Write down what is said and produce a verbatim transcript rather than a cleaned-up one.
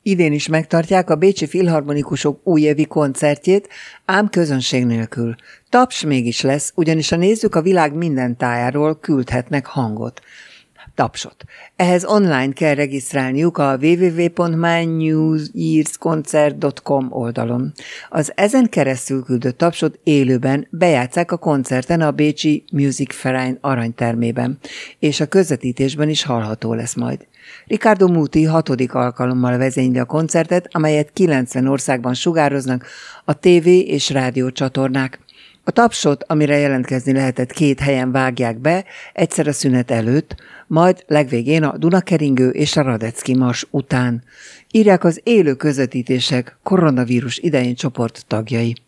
Idén is megtartják a bécsi filharmonikusok újévi koncertjét, ám közönség nélkül. Taps mégis lesz, ugyanis a nézők a világ minden tájáról küldhetnek hangot. Tapsot. Ehhez online kell regisztrálniuk a double-u double-u double-u pont my new year's concert dot com oldalon. Az ezen keresztül küldött tapsot élőben bejátsszák a koncerten a bécsi Music Verein aranytermében, és a közvetítésben is hallható lesz majd. Riccardo Muti hatodik alkalommal vezényli a koncertet, amelyet kilencven országban sugároznak a tévé és rádió csatornák. A tapsot, amire jelentkezni lehetett, két helyen vágják be, egyszer a szünet előtt, majd legvégén a Dunakeringő és a Radecki Mars után. Írják az élő közvetítések koronavírus idején csoport tagjai.